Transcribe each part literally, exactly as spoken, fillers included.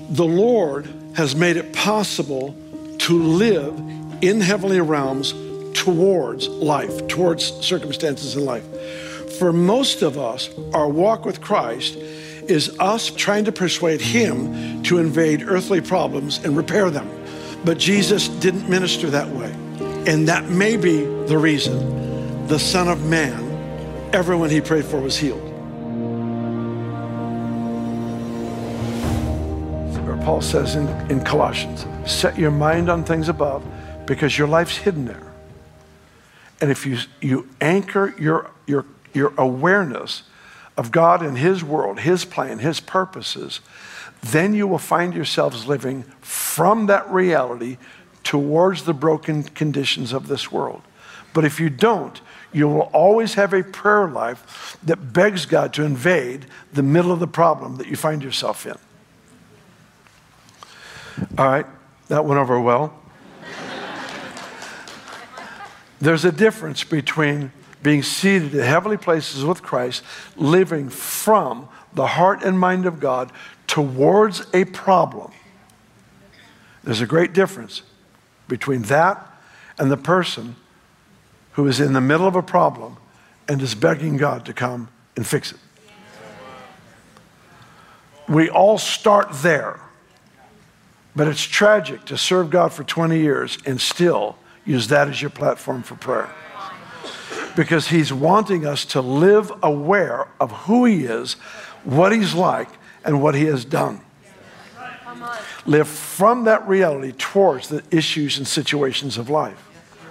The Lord has made it possible to live in heavenly realms towards life, towards circumstances in life. For most of us, our walk with Christ is us trying to persuade him to invade earthly problems and repair them. But Jesus didn't minister that way. And that may be the reason the Son of Man, everyone he prayed for was healed. Paul says in, in Colossians, set your mind on things above because your life's hidden there. And if you, you anchor your, your, your awareness of God and his world, his plan, his purposes, then you will find yourselves living from that reality towards the broken conditions of this world. But if you don't, you will always have a prayer life that begs God to invade the middle of the problem that you find yourself in. All right, that went over well. There's a difference between being seated in heavenly places with Christ, living from the heart and mind of God towards a problem. There's a great difference between that and the person who is in the middle of a problem and is begging God to come and fix it. We all start there. But it's tragic to serve God for twenty years and still use that as your platform for prayer. Because he's wanting us to live aware of who he is, what he's like, and what he has done. Live from that reality towards the issues and situations of life.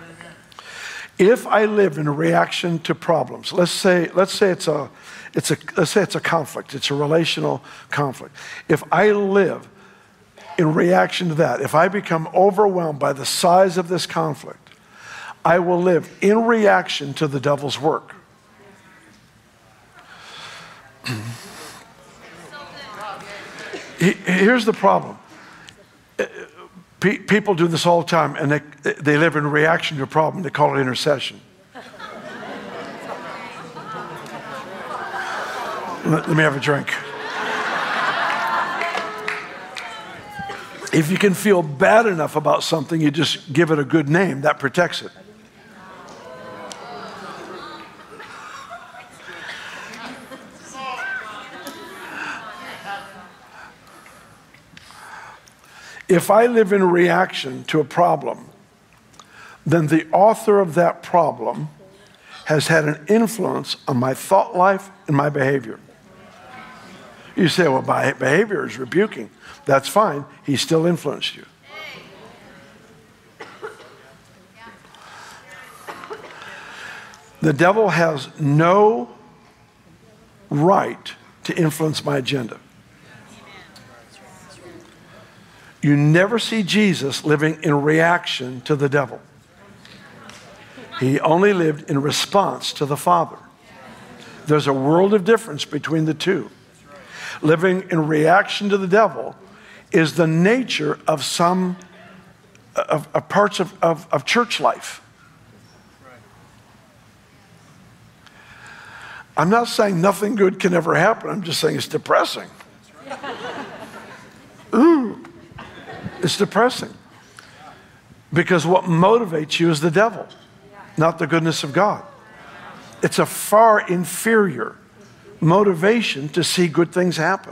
If I live in a reaction to problems, let's say, let's say it's a, it's a, let's say it's a conflict, it's a relational conflict. If I live in reaction to that, if I become overwhelmed by the size of this conflict, I will live in reaction to the devil's work. Here's the problem. People do this all the time, and they, they live in reaction to a problem. They call it intercession. Let, let me have a drink. If you can feel bad enough about something, you just give it a good name. That protects it. If I live in reaction to a problem, then the author of that problem has had an influence on my thought life and my behavior. You say, well, my behavior is rebuking. That's fine. He still influenced you. The devil has no right to influence my agenda. You never see Jesus living in reaction to the devil. He only lived in response to the Father. There's a world of difference between the two. Living in reaction to the devil is the nature of some of, of parts of, of, of church life. I'm not saying nothing good can ever happen. I'm just saying it's depressing. Ooh, it's depressing. Because what motivates you is the devil, not the goodness of God. It's a far inferior motivation to see good things happen.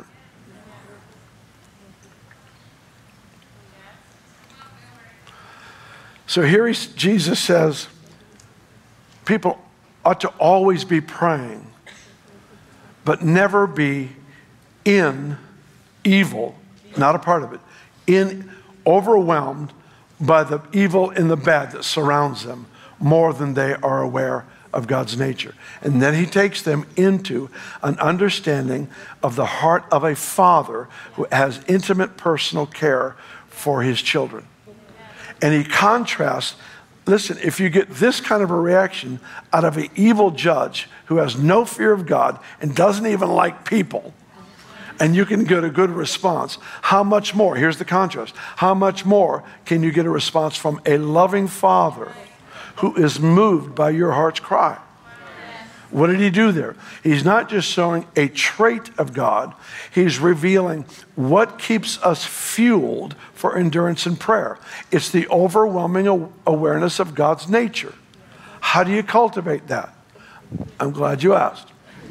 So here he's, Jesus says, people ought to always be praying, but never be in evil, not a part of it, in overwhelmed by the evil and the bad that surrounds them more than they are aware of God's nature. And then he takes them into an understanding of the heart of a father who has intimate personal care for his children. And he contrasts, listen, if you get this kind of a reaction out of an evil judge who has no fear of God and doesn't even like people, and you can get a good response, how much more, here's the contrast, how much more can you get a response from a loving father who is moved by your heart's cry? What did he do there? He's not just showing a trait of God. He's revealing what keeps us fueled for endurance in prayer. It's the overwhelming awareness of God's nature. How do you cultivate that? I'm glad you asked.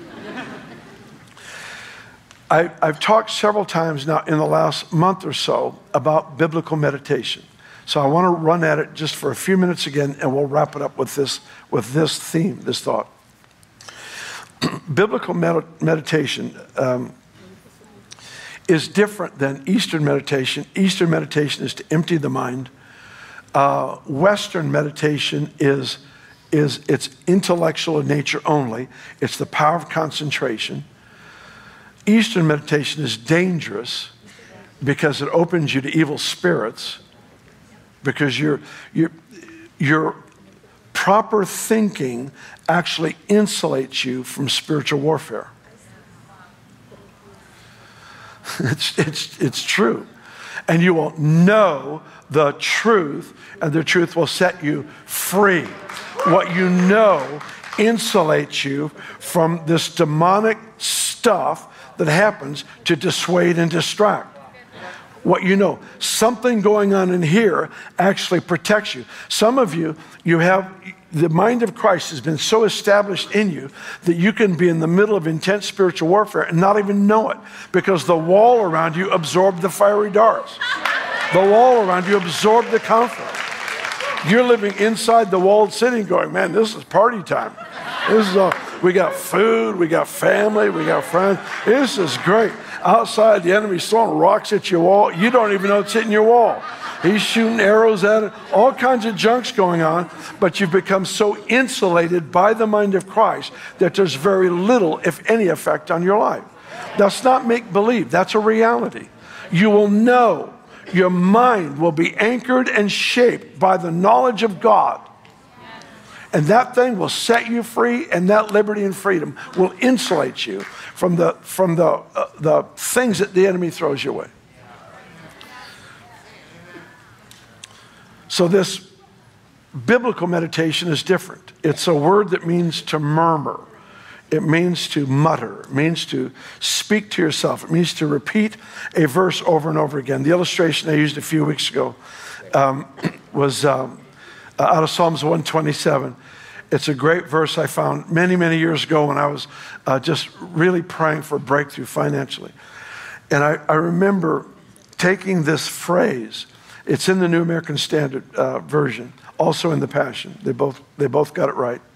I, I've talked several times now in the last month or so about biblical meditation. So I want to run at it just for a few minutes again, and we'll wrap it up with this, with this theme, this thought. Biblical med- meditation um, is different than Eastern meditation. Eastern meditation is to empty the mind. Uh, Western meditation is, is it's intellectual in nature only. It's the power of concentration. Eastern meditation is dangerous because it opens you to evil spirits, because your your your proper thinking actually insulates you from spiritual warfare. It's it's it's true. And you will know the truth, and the truth will set you free. What you know insulates you from this demonic stuff that happens to dissuade and distract. What you know, something going on in here actually protects you. Some of you, you have, the mind of Christ has been so established in you that you can be in the middle of intense spiritual warfare and not even know it, because the wall around you absorbed the fiery darts. The wall around you absorbed the conflict. You're living inside the walled city going, man, this is party time. This is all, we got food, we got family, we got friends. This is great. Outside, the enemy's throwing rocks at your wall. You don't even know it's hitting your wall. He's shooting arrows at it. All kinds of junk's going on. But you've become so insulated by the mind of Christ that there's very little, if any, effect on your life. That's not make-believe. That's a reality. You will know. Your mind will be anchored and shaped by the knowledge of God. And that thing will set you free, and that liberty and freedom will insulate you from the from the uh, the things that the enemy throws your way. So this biblical meditation is different. It's a word that means to murmur. It means to mutter. It means to speak to yourself. It means to repeat a verse over and over again. The illustration I used a few weeks ago um, was um, out of Psalms one twenty-seven. It's a great verse I found many, many years ago when I was uh, just really praying for breakthrough financially. And I, I remember taking this phrase. It's in the New American Standard uh, Version, also in the Passion. They both, they both got it right.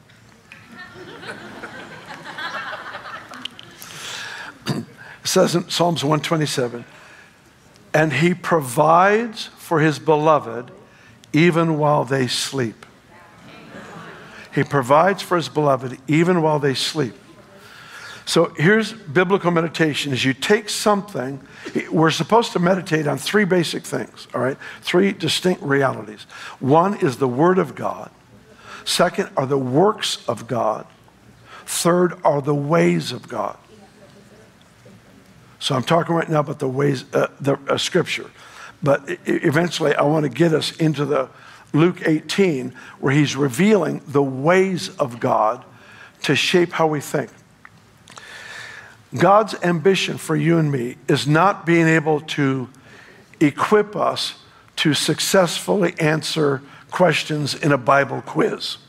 It says in Psalms one twenty-seven, and he provides for his beloved even while they sleep. He provides for his beloved even while they sleep. So here's biblical meditation. As you take something, we're supposed to meditate on three basic things, all right? Three distinct realities. One is the Word of God. Second are the works of God. Third are the ways of God. So I'm talking right now about the ways, uh, the uh, Scripture. But eventually I want to get us into the Luke eighteen, where he's revealing the ways of God to shape how we think. God's ambition for you and me is not being able to equip us to successfully answer questions in a Bible quiz.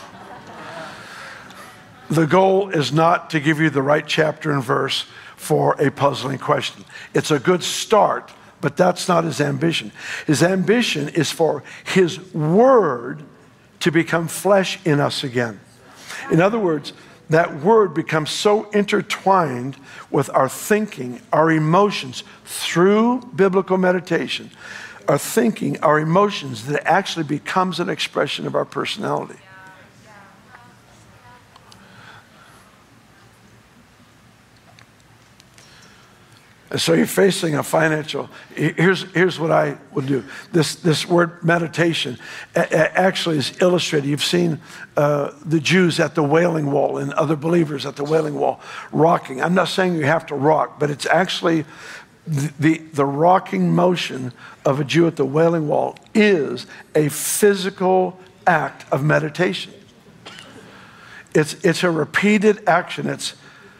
The goal is not to give you the right chapter and verse for a puzzling question. It's a good start, but that's not his ambition. His ambition is for his word to become flesh in us again. In other words, that word becomes so intertwined with our thinking, our emotions, through biblical meditation, our thinking, our emotions, that it actually becomes an expression of our personality. And so you're facing a financial, here's, here's what I would do. This, this word meditation actually is illustrated. You've seen uh, the Jews at the Wailing Wall and other believers at the Wailing Wall rocking. I'm not saying you have to rock, but it's actually the, the, the rocking motion of a Jew at the Wailing Wall is a physical act of meditation. It's, it's a repeated action. It's,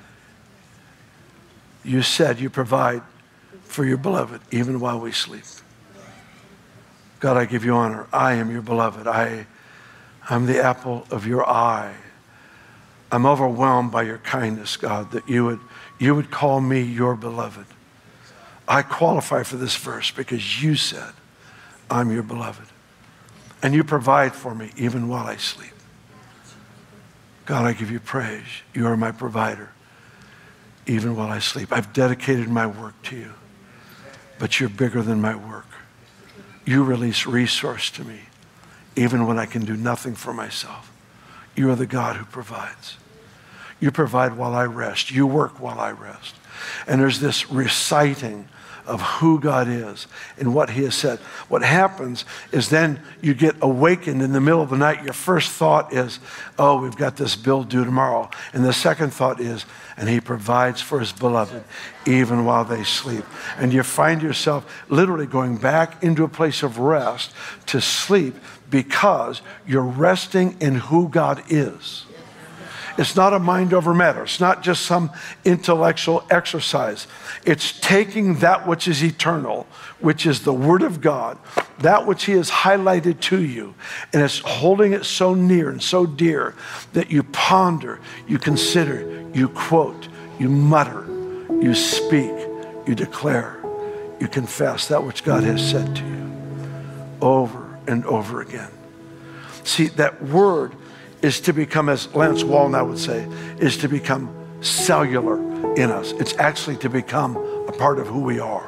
you said you provide for your beloved even while we sleep. God, I give you honor. I am your beloved. I, I'm the apple of your eye. I'm overwhelmed by your kindness, God, that you would, you would call me your beloved. I qualify for this verse because you said, I'm your beloved. And you provide for me even while I sleep. God, I give you praise. You are my provider even while I sleep. I've dedicated my work to you, but you're bigger than my work. You release resource to me even when I can do nothing for myself. You are the God who provides. You provide while I rest. You work while I rest. And there's this reciting of who God is and what he has said. What happens is then you get awakened in the middle of the night. Your first thought is, oh, we've got this bill due tomorrow. And the second thought is, and he provides for his beloved even while they sleep. And you find yourself literally going back into a place of rest to sleep because you're resting in who God is. It's not a mind over matter. It's not just some intellectual exercise. It's taking that which is eternal, which is the Word of God, that which he has highlighted to you, and it's holding it so near and so dear that you ponder, you consider, you quote, you mutter, you speak, you declare, you confess that which God has said to you over and over again. See, that word is to become, as Lance Wallnau would say, is to become cellular in us. It's actually to become a part of who we are.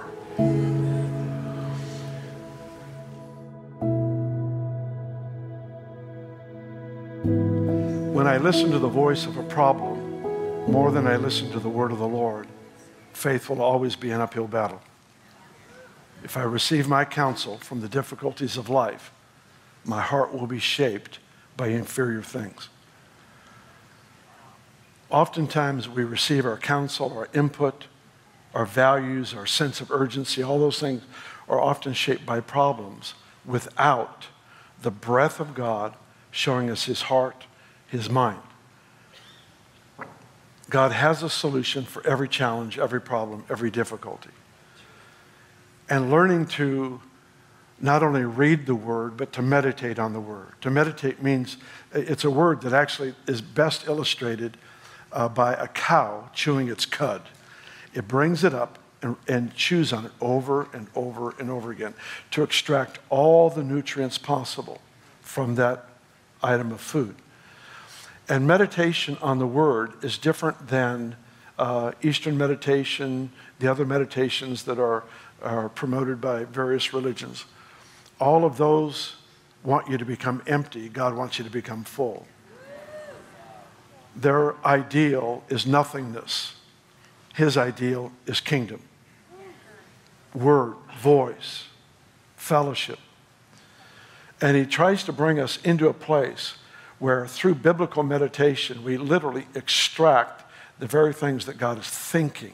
When I listen to the voice of a problem more than I listen to the word of the Lord, faith will always be an uphill battle. If I receive my counsel from the difficulties of life, my heart will be shaped by inferior things. Oftentimes we receive our counsel, our input, our values, our sense of urgency, all those things are often shaped by problems without the breath of God showing us his heart, his mind. God has a solution for every challenge, every problem, every difficulty. And learning to not only read the word, but to meditate on the word. To meditate means, it's a word that actually is best illustrated uh, by a cow chewing its cud. It brings it up and, and chews on it over and over and over again to extract all the nutrients possible from that item of food. And meditation on the word is different than uh, Eastern meditation, the other meditations that are, are promoted by various religions. All of those want you to become empty. God wants you to become full. Their ideal is nothingness. His ideal is kingdom. Word, voice, fellowship. And he tries to bring us into a place where through biblical meditation, we literally extract the very things that God is thinking,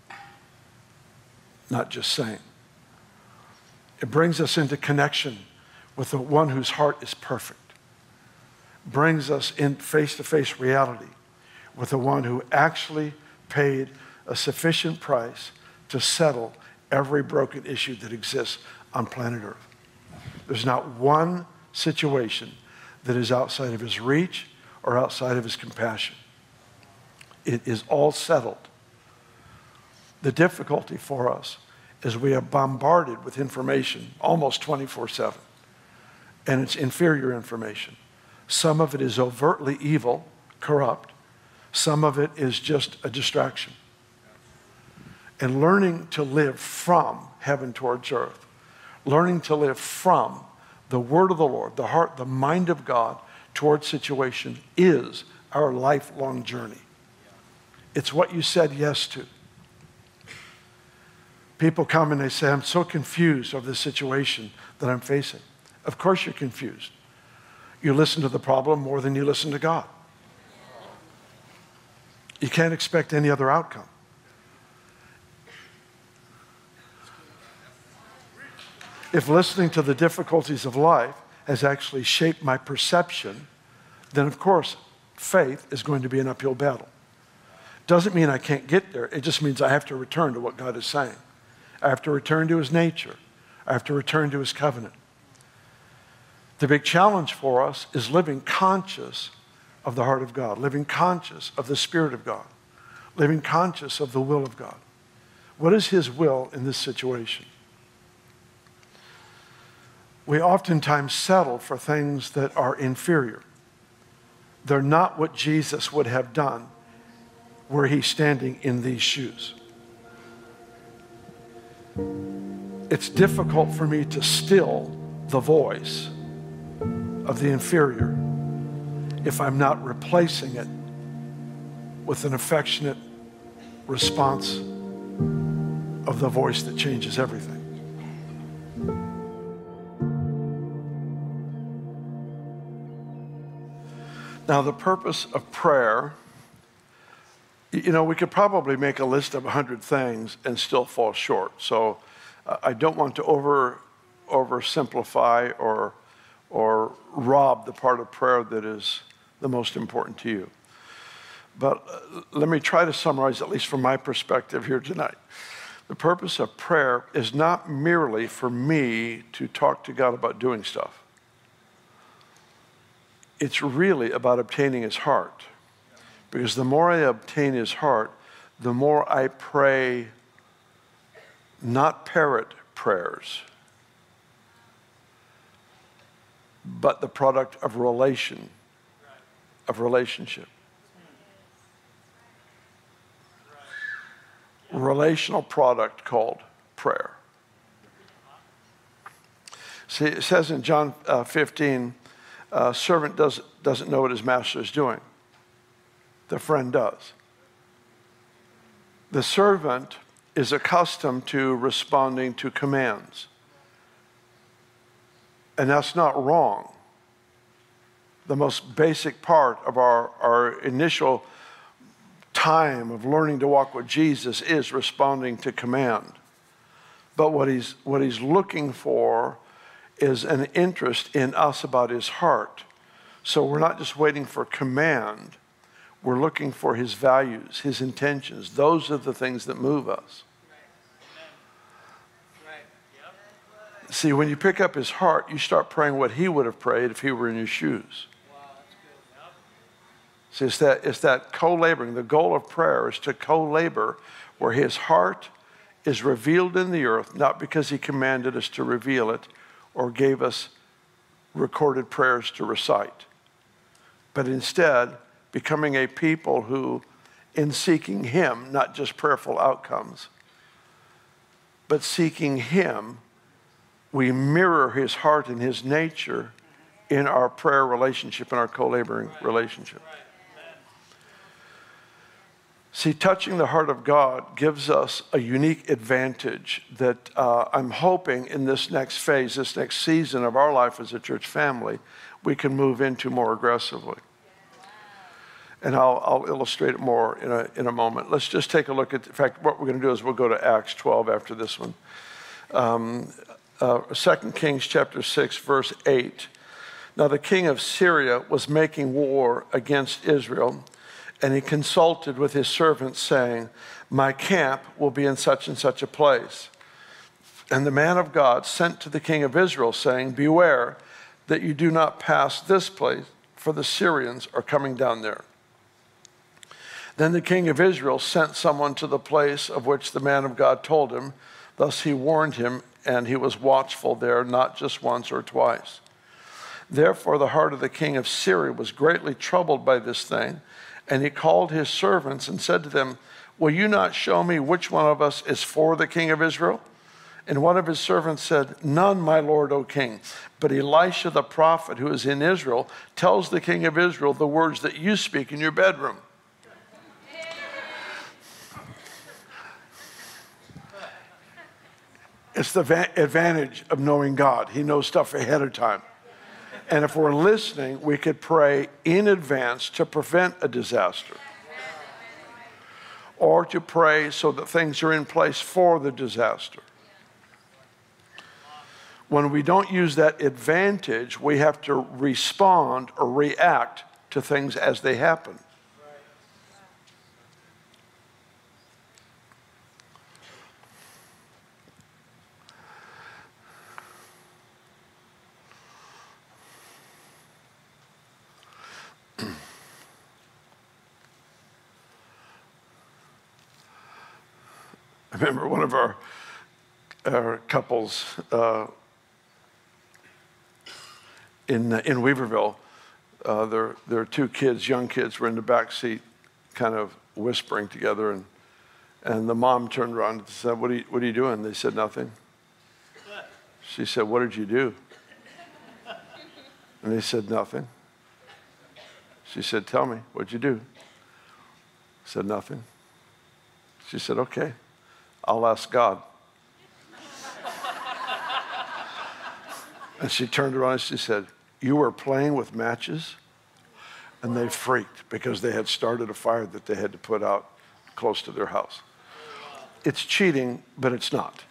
not just saying. It brings us into connection with the one whose heart is perfect. Brings us in face-to-face reality with the one who actually paid a sufficient price to settle every broken issue that exists on planet Earth. There's not one situation that is outside of his reach or outside of his compassion. It is all settled. The difficulty for us is we are bombarded with information almost twenty-four seven. And it's inferior information. Some of it is overtly evil, corrupt. Some of it is just a distraction. And learning to live from heaven towards earth, learning to live from the word of the Lord, the heart, the mind of God towards situation is our lifelong journey. It's what you said yes to. People come and they say, I'm so confused over the situation that I'm facing. Of course you're confused. You listen to the problem more than you listen to God. You can't expect any other outcome. If listening to the difficulties of life has actually shaped my perception, then of course faith is going to be an uphill battle. Doesn't mean I can't get there. It just means I have to return to what God is saying. I have to return to his nature. I have to return to his covenant. The big challenge for us is living conscious of the heart of God, living conscious of the Spirit of God, living conscious of the will of God. What is his will in this situation? We oftentimes settle for things that are inferior. They're not what Jesus would have done were he standing in these shoes. It's difficult for me to still the voice of the inferior if I'm not replacing it with an affectionate response of the voice that changes everything. Now, the purpose of prayer, you know, we could probably make a list of a hundred things and still fall short. So uh, I don't want to over oversimplify or or rob the part of prayer that is the most important to you. But uh, let me try to summarize, at least from my perspective here tonight. The purpose of prayer is not merely for me to talk to God about doing stuff. It's really about obtaining his heart. Because the more I obtain his heart, the more I pray not parrot prayers, but the product of relation, of relationship. Relational product called prayer. See, it says in John uh, fifteen, a servant does, doesn't know what his master is doing. The friend does. The servant is accustomed to responding to commands. And that's not wrong. The most basic part of our, our initial time of learning to walk with Jesus is responding to command. But what he's, what he's looking for is an interest in us about his heart. So we're not just waiting for command. We're looking for his values, his intentions. Those are the things that move us. See, when you pick up his heart, you start praying what he would have prayed if he were in your shoes. See, it's that, it's that co-laboring. The goal of prayer is to co-labor where his heart is revealed in the earth, not because he commanded us to reveal it or gave us recorded prayers to recite, but instead becoming a people who, in seeking him, not just prayerful outcomes, but seeking him, we mirror his heart and his nature in our prayer relationship, in our co-laboring relationship. See, touching the heart of God gives us a unique advantage that uh, I'm hoping in this next phase, this next season of our life as a church family, we can move into more aggressively. And I'll, I'll illustrate it more in a, in a moment. Let's just take a look at, in fact, what we're going to do is we'll go to Acts twelve after this one. Um, uh, Second Kings chapter six, verse eight. Now the king of Syria was making war against Israel, and he consulted with his servants, saying, my camp will be in such and such a place. And the man of God sent to the king of Israel, saying, beware that you do not pass this place, for the Syrians are coming down there. Then the king of Israel sent someone to the place of which the man of God told him. Thus he warned him, and he was watchful there, not just once or twice. Therefore the heart of the king of Syria was greatly troubled by this thing, and he called his servants and said to them, will you not show me which one of us is for the king of Israel? And one of his servants said, none, my lord, O king. But Elisha the prophet, who is in Israel, tells the king of Israel the words that you speak in your bedroom. It's the va- advantage of knowing God. He knows stuff ahead of time. And if we're listening, we could pray in advance to prevent a disaster. Or to pray so that things are in place for the disaster. When we don't use that advantage, we have to respond or react to things as they happen. I remember one of our, our couples uh, in in Weaverville. Uh, their their two kids, young kids, were in the back seat, kind of whispering together, and and the mom turned around and said, "What are you What are you doing?" They said, "Nothing." She said, "What did you do?" And they said, "Nothing." She said, "Tell me, what'd you do?" Said, "Nothing." She said, "Okay, I'll ask God." And she turned around and she said, "You were playing with matches?" And they freaked because they had started a fire that they had to put out close to their house. It's cheating, but it's not.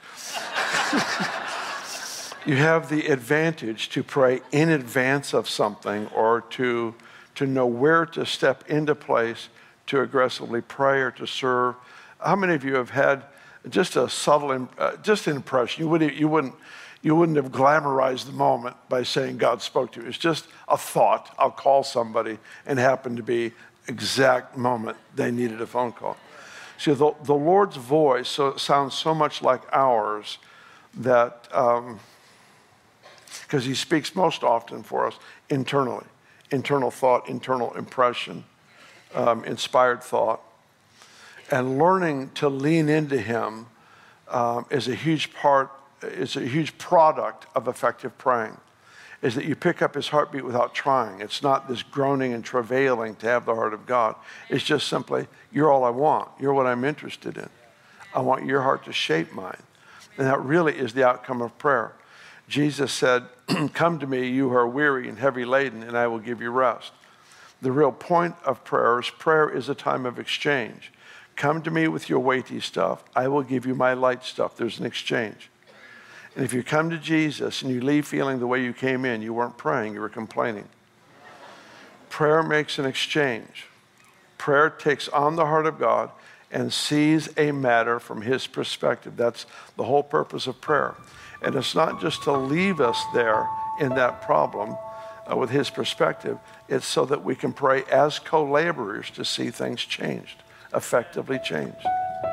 You have the advantage to pray in advance of something, or to, to know where to step into place to aggressively pray or to serve. How many of you have had just a subtle, uh, just an impression? You wouldn't, you wouldn't, you wouldn't have glamorized the moment by saying God spoke to you. It's just a thought. I'll call somebody, and happened to be exact moment they needed a phone call. See, the, the Lord's voice so it sounds so much like ours that, because um, he speaks most often for us internally, internal thought, internal impression, um, inspired thought. And learning to lean into him um, is a huge part, is a huge product of effective praying, is that you pick up his heartbeat without trying. It's not this groaning and travailing to have the heart of God. It's just simply, you're all I want. You're what I'm interested in. I want your heart to shape mine. And that really is the outcome of prayer. Jesus said, "Come to me, you who are weary and heavy laden, and I will give you rest." The real point of prayer is prayer is a time of exchange. Come to me with your weighty stuff. I will give you my light stuff. There's an exchange. And if you come to Jesus and you leave feeling the way you came in, you weren't praying, you were complaining. Prayer makes an exchange. Prayer takes on the heart of God and sees a matter from his perspective. That's the whole purpose of prayer. And it's not just to leave us there in that problem uh, with his perspective. It's so that we can pray as co-laborers to see things changed, effectively changed.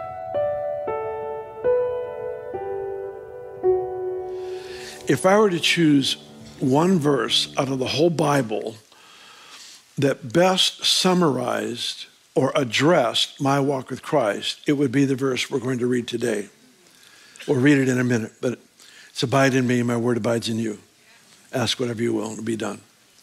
If I were to choose one verse out of the whole Bible that best summarized or addressed my walk with Christ, it would be the verse we're going to read today. We'll read it in a minute, but it's abide in me, my word abides in you. Ask whatever you will, it'll be done.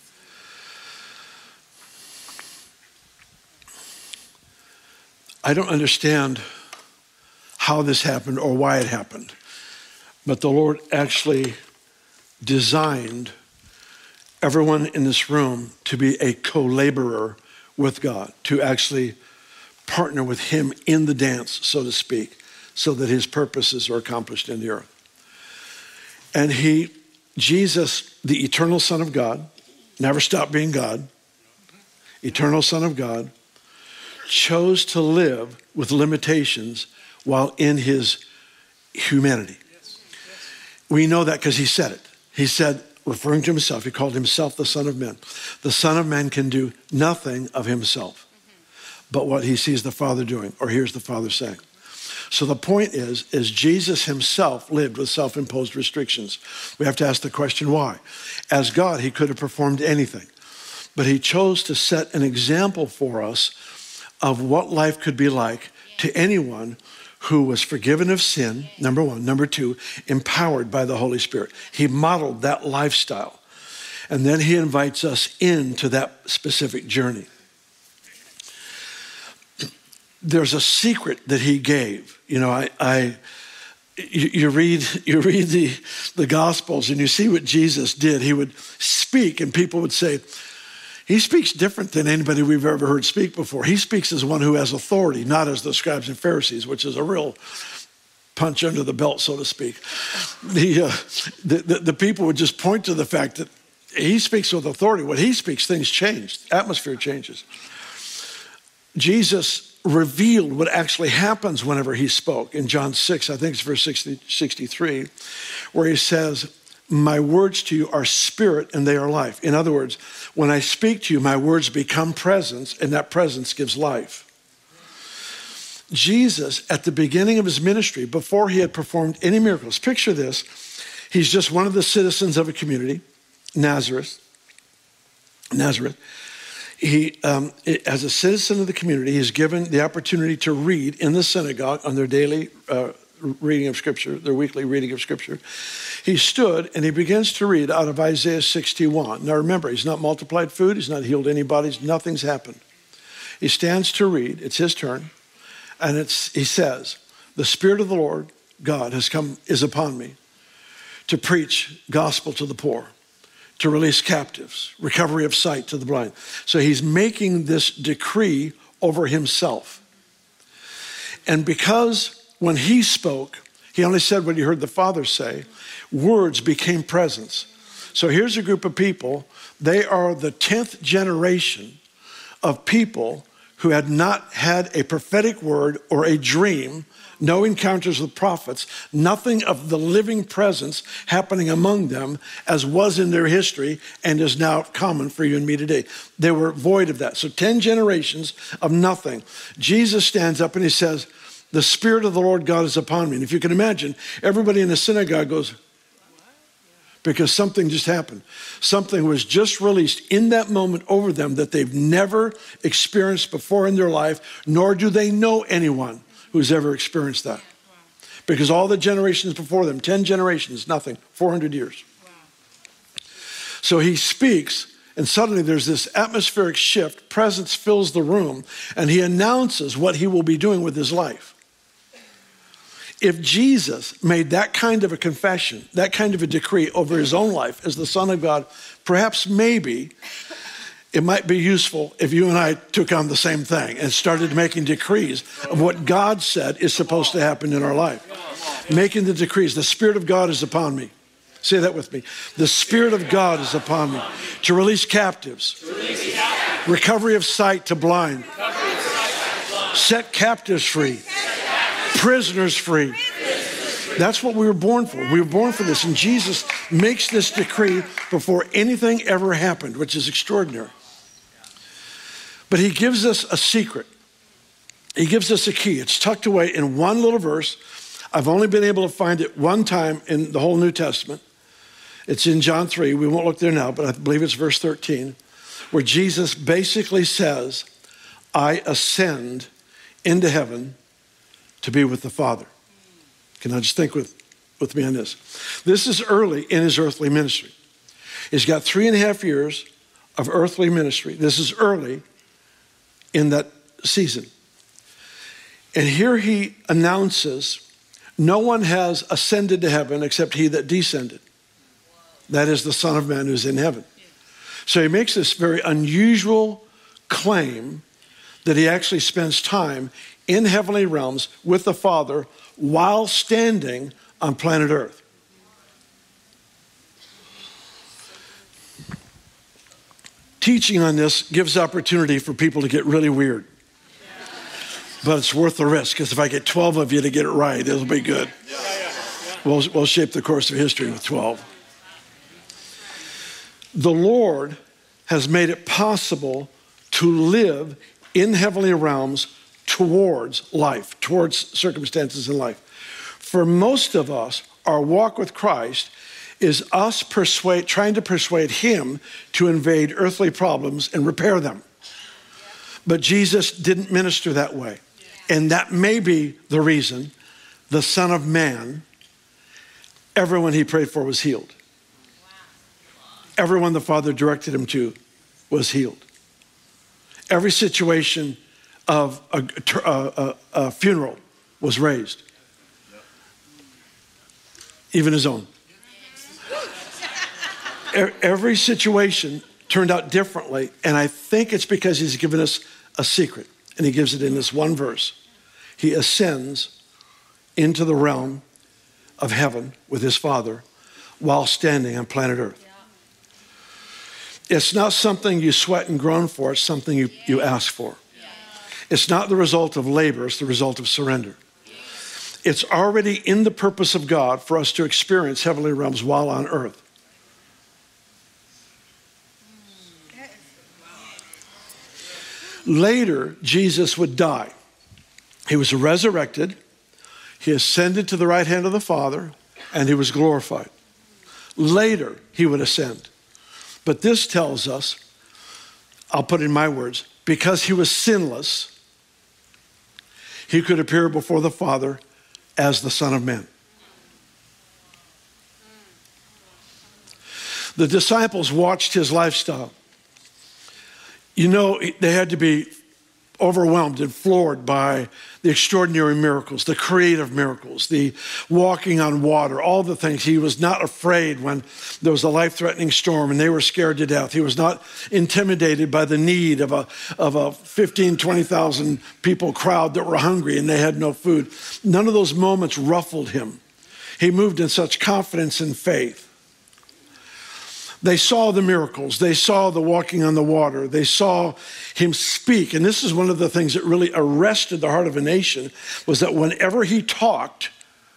I don't understand how this happened or why it happened, but the Lord actually designed everyone in this room to be a co-laborer with God, to actually partner with him in the dance, so to speak, so that his purposes are accomplished in the earth. And he, Jesus, the eternal Son of God, never stopped being God, eternal Son of God, chose to live with limitations while in his humanity. We know that because he said it. He said, referring to himself, he called himself the Son of Man. The Son of Man can do nothing of himself but what he sees the Father doing or hears the Father saying. So the point is, is Jesus himself lived with self-imposed restrictions. We have to ask the question, why? As God, he could have performed anything, but he chose to set an example for us of what life could be like to anyone who was forgiven of sin, number one. Number two, empowered by the Holy Spirit. He modeled that lifestyle. And then he invites us into that specific journey. There's a secret that he gave. You know, I, I you, you read you read the, the Gospels and you see what Jesus did. He would speak and people would say, he speaks different than anybody we've ever heard speak before. He speaks as one who has authority, not as the scribes and Pharisees, which is a real punch under the belt, so to speak. The, uh, the, the, the people would just point to the fact that he speaks with authority. When he speaks, things change. Atmosphere changes. Jesus revealed what actually happens whenever he spoke. In John six, I think it's verse sixty, sixty-three, where he says, my words to you are spirit and they are life. In other words, when I speak to you, my words become presence, and that presence gives life. Jesus, at the beginning of his ministry, before he had performed any miracles, picture this, he's just one of the citizens of a community, Nazareth. Nazareth. He, um, as a citizen of the community, he's given the opportunity to read in the synagogue on their daily uh, reading of Scripture, their weekly reading of Scripture. He stood and he begins to read out of Isaiah sixty-one. Now remember, he's not multiplied food, he's not healed any bodies, nothing's happened. He stands to read, it's his turn, and it's he says, the Spirit of the Lord God has come, is upon me to preach gospel to the poor, to release captives, recovery of sight to the blind. So he's making this decree over himself. And because when he spoke, he only said what he heard the Father say, words became presence. So here's a group of people. They are the tenth generation of people who had not had a prophetic word or a dream, no encounters with prophets, nothing of the living presence happening among them as was in their history and is now common for you and me today. They were void of that. So ten generations of nothing. Jesus stands up and he says, the Spirit of the Lord God is upon me. And if you can imagine, everybody in the synagogue goes, because something just happened. Something was just released in that moment over them that they've never experienced before in their life, nor do they know anyone who's ever experienced that. Because all the generations before them, ten generations, nothing, four hundred years. So he speaks, and suddenly there's this atmospheric shift, presence fills the room, and he announces what he will be doing with his life. If Jesus made that kind of a confession, that kind of a decree over his own life as the Son of God, perhaps maybe it might be useful if you and I took on the same thing and started making decrees of what God said is supposed to happen in our life. Making the decrees, the Spirit of God is upon me. Say that with me. The Spirit of God is upon me to release captives, recovery of sight to blind, set captives free, prisoners free. That's what we were born for. We were born for this. And Jesus makes this decree before anything ever happened, which is extraordinary. But he gives us a secret. He gives us a key. It's tucked away in one little verse. I've only been able to find it one time in the whole New Testament. It's in John three. We won't look there now, but I believe it's verse thirteen, where Jesus basically says, I ascend into heaven to be with the Father. Can I just think with, with me on this? This is early in his earthly ministry. He's got three and a half years of earthly ministry. This is early in that season. And here he announces, no one has ascended to heaven except he that descended. That is the Son of Man who's in heaven. So he makes this very unusual claim that he actually spends time in heavenly realms with the Father while standing on planet Earth. Teaching on this gives opportunity for people to get really weird. But it's worth the risk, because if I get twelve of you to get it right, it'll be good. We'll, we'll shape the course of history with twelve. The Lord has made it possible to live in heavenly realms towards life, towards circumstances in life. For most of us, our walk with Christ is us persuade, trying to persuade him to invade earthly problems and repair them. But Jesus didn't minister that way. And that may be the reason the Son of Man, everyone he prayed for was healed. Everyone the Father directed him to was healed. Every situation of a, a, a, a funeral was raised. Even his own. Every situation turned out differently, and I think it's because he's given us a secret, and he gives it in this one verse. He ascends into the realm of heaven with his Father while standing on planet Earth. It's not something you sweat and groan for. It's something you, you ask for. It's not the result of labor. It's the result of surrender. It's already in the purpose of God for us to experience heavenly realms while on earth. Later, Jesus would die. He was resurrected. He ascended to the right hand of the Father, and he was glorified. Later, he would ascend. But this tells us, I'll put it in my words, because he was sinless, he could appear before the Father as the Son of Man. The disciples watched his lifestyle. You know, they had to be overwhelmed and floored by the extraordinary miracles, the creative miracles, the walking on water, all the things. He was not afraid when there was a life-threatening storm and they were scared to death. He was not intimidated by the need of a, of a fifteen, twenty thousand people crowd that were hungry and they had no food. None of those moments ruffled him. He moved in such confidence and faith. They saw the miracles. They saw the walking on the water. They saw him speak. And this is one of the things that really arrested the heart of a nation, was that whenever he talked,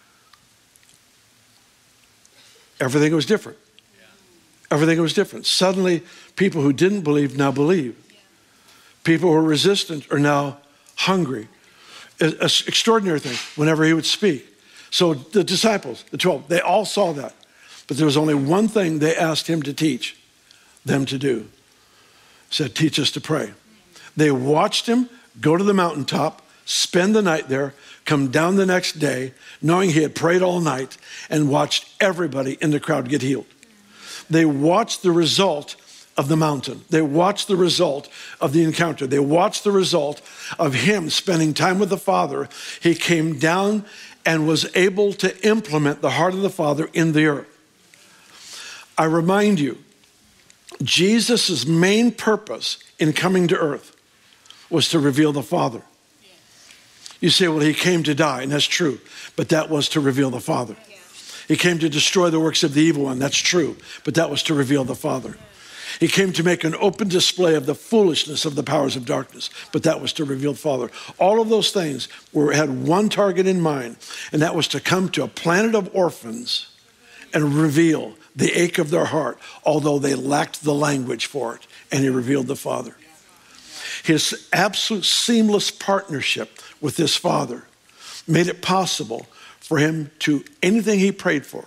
everything was different. Everything was different. Suddenly, people who didn't believe now believe. People who were resistant are now hungry. An extraordinary thing whenever he would speak. So the disciples, the twelve, they all saw that. But there was only one thing they asked him to teach them to do. He said, teach us to pray. They watched him go to the mountaintop, spend the night there, come down the next day, knowing he had prayed all night, and watched everybody in the crowd get healed. They watched the result of the mountain. They watched the result of the encounter. They watched the result of him spending time with the Father. He came down and was able to implement the heart of the Father in the earth. I remind you, Jesus' main purpose in coming to earth was to reveal the Father. You say, well, he came to die, and that's true, but that was to reveal the Father. He came to destroy the works of the evil one, that's true, but that was to reveal the Father. He came to make an open display of the foolishness of the powers of darkness, but that was to reveal the Father. All of those things were, had one target in mind, and that was to come to a planet of orphans and reveal the ache of their heart, although they lacked the language for it, and he revealed the Father. His absolute seamless partnership with his Father made it possible for him to, anything he prayed for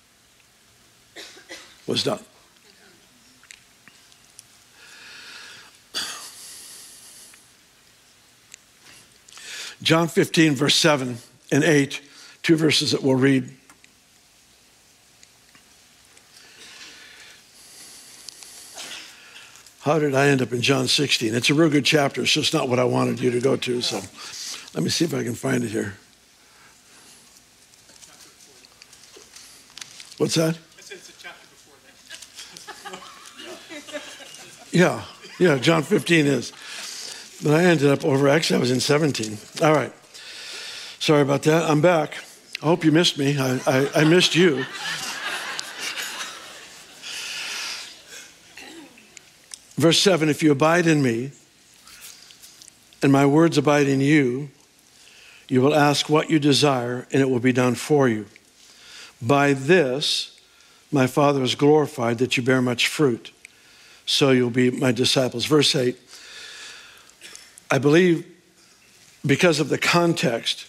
was done. John fifteen, verse seven and eight, two verses that we'll read. How did I end up in John sixteen? It's a real good chapter. It's just not what I wanted you to go to. So let me see if I can find it here. What's that? I said it's a chapter before that. Yeah, yeah, John fifteen is. But I ended up over, actually I was in seventeen. All right. Sorry about that. I'm back. I hope you missed me. I, I, I missed you. Verse seven, if you abide in me and my words abide in you, you will ask what you desire and it will be done for you. By this, my Father is glorified that you bear much fruit, so you'll be my disciples. Verse eight, I believe because of the context,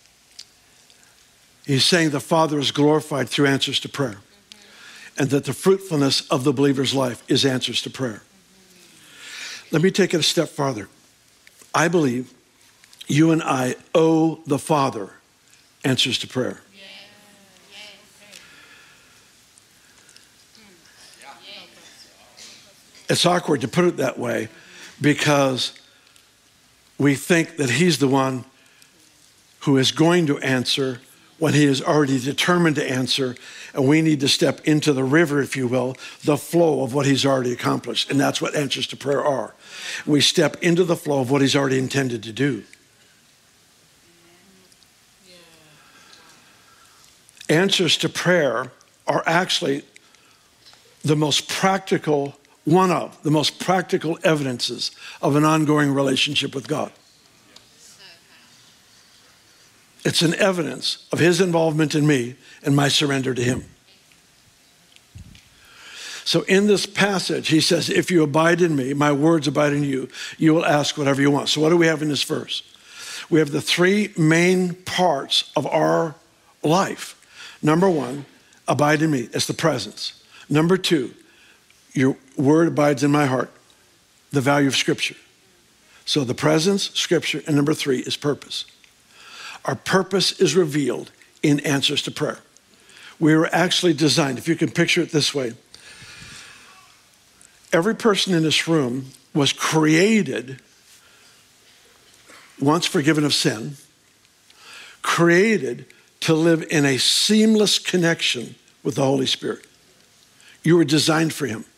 he's saying the Father is glorified through answers to prayer, and that the fruitfulness of the believer's life is answers to prayer. Let me take it a step farther. I believe you and I owe the Father answers to prayer. It's awkward to put it that way because we think that he's the one who is going to answer when he is already determined to answer, and we need to step into the river, if you will, the flow of what he's already accomplished. And that's what answers to prayer are. We step into the flow of what he's already intended to do. Answers to prayer are actually the most practical one of the most practical evidences of an ongoing relationship with God. It's an evidence of his involvement in me and my surrender to him. So in this passage, he says, if you abide in me, my words abide in you, you will ask whatever you want. So what do we have in this verse? We have the three main parts of our life. Number one, abide in me. It's the presence. Number two, your word abides in my heart, the value of Scripture. So the presence, Scripture, and number three is purpose. Our purpose is revealed in answers to prayer. We were actually designed, if you can picture it this way, every person in this room was created, once forgiven of sin, created to live in a seamless connection with the Holy Spirit. You were designed for him.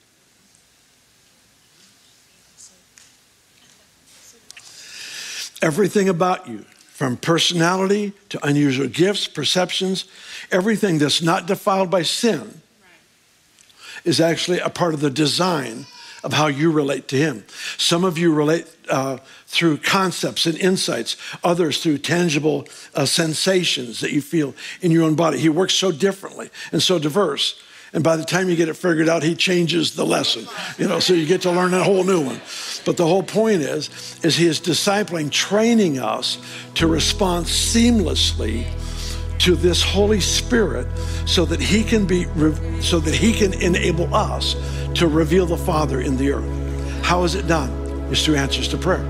Everything about you, from personality to unusual gifts, perceptions, everything that's not defiled by sin is actually a part of the design of how you relate to him. Some of you relate uh, through concepts and insights, others through tangible uh, sensations that you feel in your own body. He works so differently and so diverse. And by the time you get it figured out, he changes the lesson, you know, so you get to learn a whole new one. But the whole point is, is he is discipling, training us to respond seamlessly to this Holy Spirit so that he can be, so that he can enable us to reveal the Father in the earth. How is it done? It's through answers to prayer.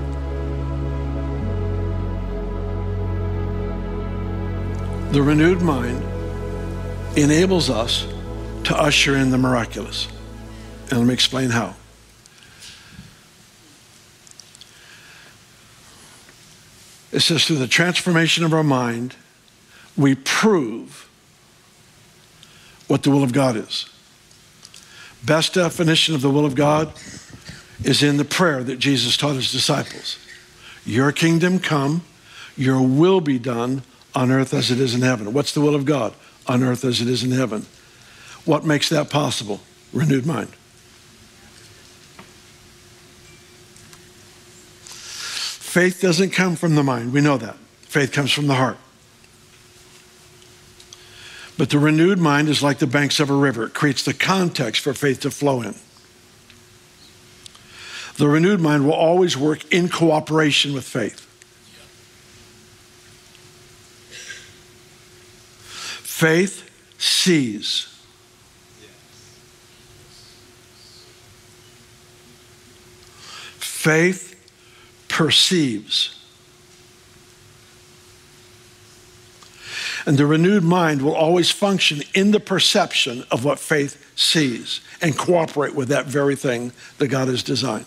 The renewed mind enables us to usher in the miraculous. And let me explain how. It says through the transformation of our mind, we prove what the will of God is. Best definition of the will of God is in the prayer that Jesus taught his disciples. Your kingdom come, your will be done on earth as it is in heaven. What's the will of God? On earth as it is in heaven. What makes that possible? Renewed mind. Faith doesn't come from the mind. We know that. Faith comes from the heart. But the renewed mind is like the banks of a river. It creates the context for faith to flow in. The renewed mind will always work in cooperation with faith. Faith sees. Faith perceives. And the renewed mind will always function in the perception of what faith sees and cooperate with that very thing that God has designed.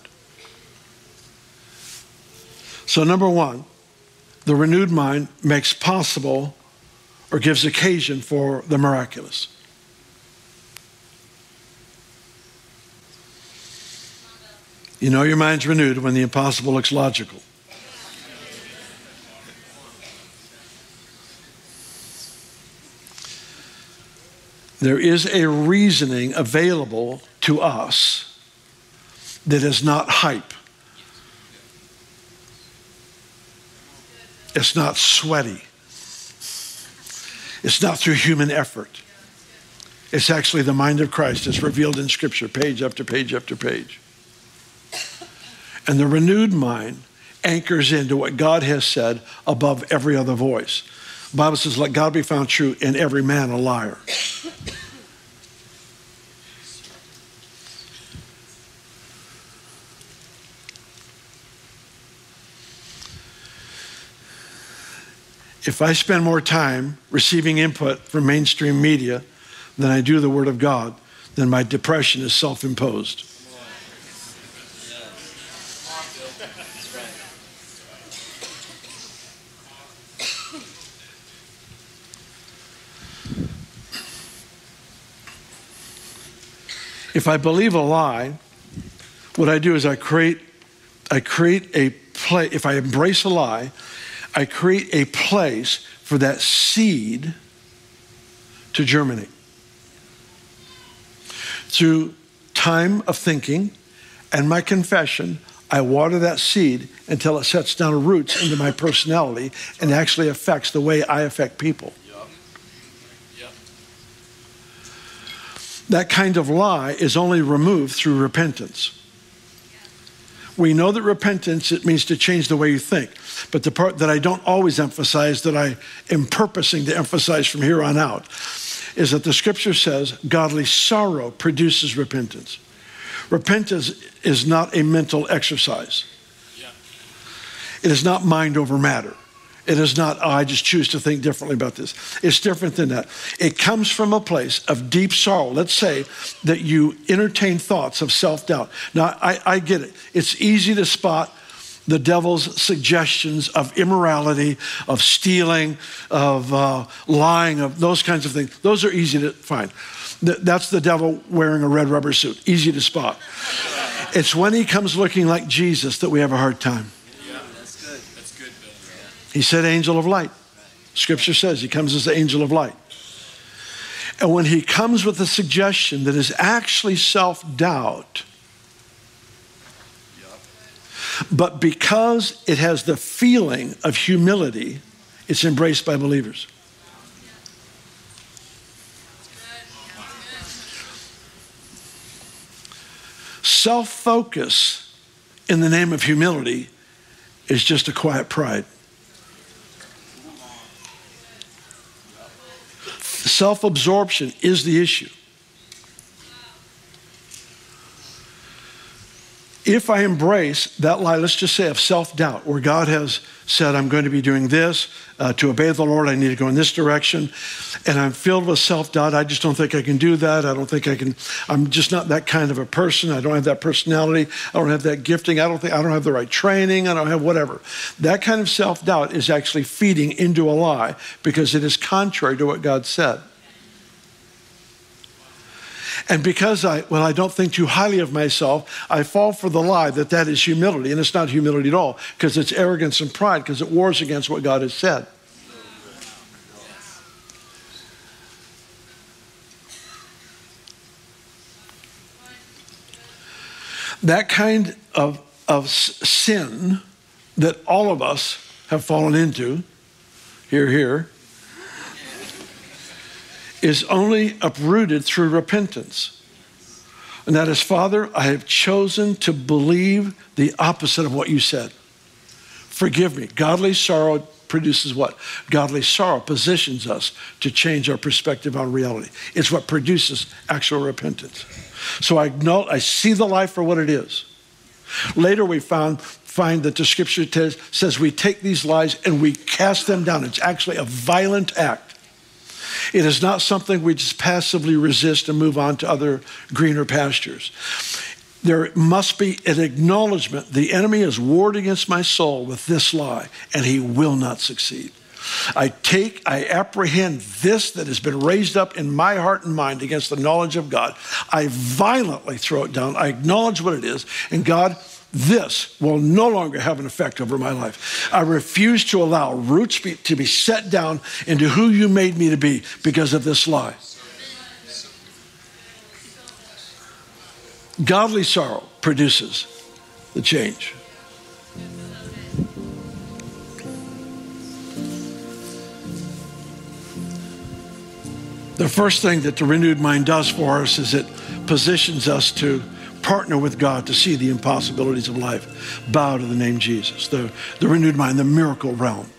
So number one, the renewed mind makes possible or gives occasion for the miraculous. You know your mind's renewed when the impossible looks logical. There is a reasoning available to us that is not hype. It's not sweaty. It's not through human effort. It's actually the mind of Christ as revealed in Scripture, page after page after page. And the renewed mind anchors into what God has said above every other voice. The Bible says, let God be found true and every man a liar. If I spend more time receiving input from mainstream media than I do the Word of God, then my depression is self-imposed. If I believe a lie, what I do is I create, I create a place. If I embrace a lie, I create a place for that seed to germinate. Through time of thinking and my confession, I water that seed until it sets down roots into my personality and actually affects the way I affect people. Yep. Yep. That kind of lie is only removed through repentance. We know that repentance, it means to change the way you think. But the part that I don't always emphasize, that I am purposing to emphasize from here on out, is that the scripture says godly sorrow produces repentance. Repentance is not a mental exercise. Yeah. It is not mind over matter. It is not, oh, I just choose to think differently about this. It's different than that. It comes from a place of deep sorrow. Let's say that you entertain thoughts of self-doubt. Now, I, I get it. It's easy to spot the devil's suggestions of immorality, of stealing, of uh, lying, of those kinds of things. Those are easy to find. That's the devil wearing a red rubber suit. Easy to spot. It's when he comes looking like Jesus that we have a hard time. Yeah, that's good. That's good, Bill. He said angel of light. Scripture says he comes as the angel of light. And when he comes with a suggestion that is actually self-doubt, but because it has the feeling of humility, it's embraced by believers. Self-focus in the name of humility is just a quiet pride. Self-absorption is the issue. If I embrace that lie, let's just say of self-doubt, where God has said, I'm going to be doing this, uh, to obey the Lord, I need to go in this direction, and I'm filled with self-doubt, I just don't think I can do that, I don't think I can, I'm just not that kind of a person, I don't have that personality, I don't have that gifting, I don't think, I don't have the right training, I don't have whatever. That kind of self-doubt is actually feeding into a lie because it is contrary to what God said. And because I, well, I don't think too highly of myself, I fall for the lie that that is humility. And it's not humility at all, because it's arrogance and pride, because it wars against what God has said. That kind of, of sin that all of us have fallen into, here, here, is only uprooted through repentance. And that is, Father, I have chosen to believe the opposite of what you said. Forgive me. Godly sorrow produces what? Godly sorrow positions us to change our perspective on reality. It's what produces actual repentance. So I know, I see the life for what it is. Later we found find that the scripture t- says we take these lies and we cast them down. It's actually a violent act. It is not something we just passively resist and move on to other greener pastures. There must be an acknowledgement. The enemy has warred against my soul with this lie, and he will not succeed. I take, I apprehend this that has been raised up in my heart and mind against the knowledge of God. I violently throw it down. I acknowledge what it is. And God, this will no longer have an effect over my life. I refuse to allow roots be, to be set down into who you made me to be because of this lie. Godly sorrow produces the change. The first thing that the renewed mind does for us is it positions us to partner with God to see the impossibilities of life. Bow to the name Jesus, the, the renewed mind, the miracle realm.